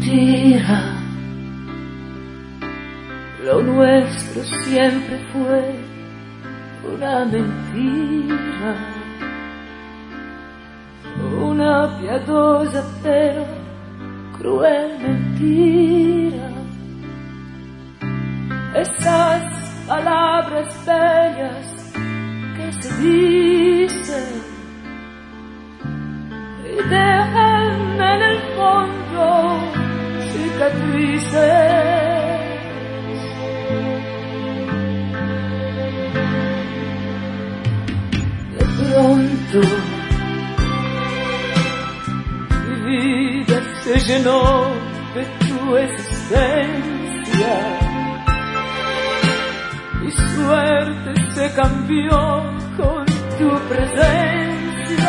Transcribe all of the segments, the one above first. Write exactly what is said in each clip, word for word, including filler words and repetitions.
mentira. Lo nuestro siempre fue una mentira, una piadosa pero cruel mentira. Esas palabras bellas que se dicen y dejan en el fondo cicatrices. De pronto mi vida se llenó de tu existencia. Mi suerte se cambió con tu presencia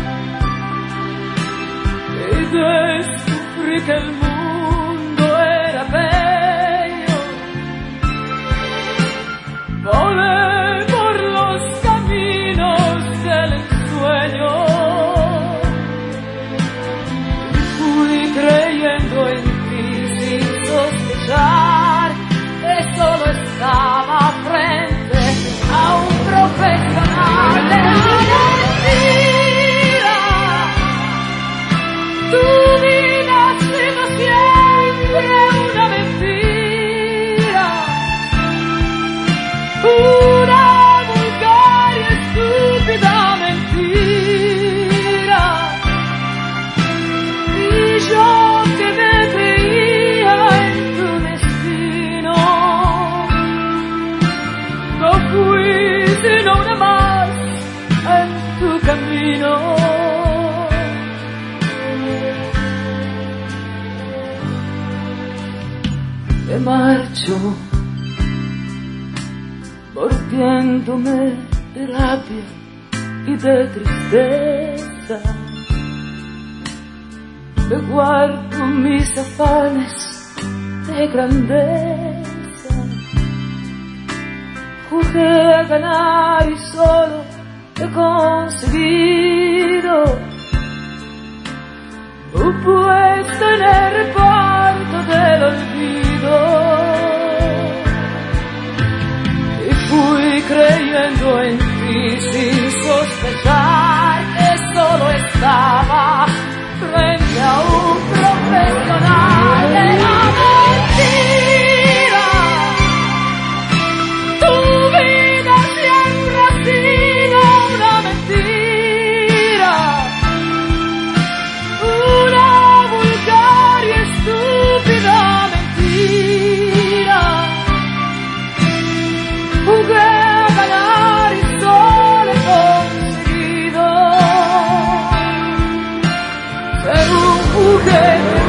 y descubrí que el mundo era bello. Volé por los caminos del ensueño y fui creyendo en ti sin sospechar que solo estaba frente a un profesional de la mentira. Tu vida ha sido siempre una mentira, una vulgar y estúpida mentira. Y yo que me creía en tu destino, no fui sino una más en tu camino. Me marcho mordiéndome de rabia y de tristeza. Me guardo mis afanes de grandeza. Jugué a ganar y solo he conseguido un puesto en el reparto del olvido. Y fui creyendo en ti sin sospechar que solo estaba frente a un profesional de la mentira. Tu vida siempre ha sido una mentira, una vulgar y estúpida mentira. Jugué a ganar y solo he conseguido ser un juguete.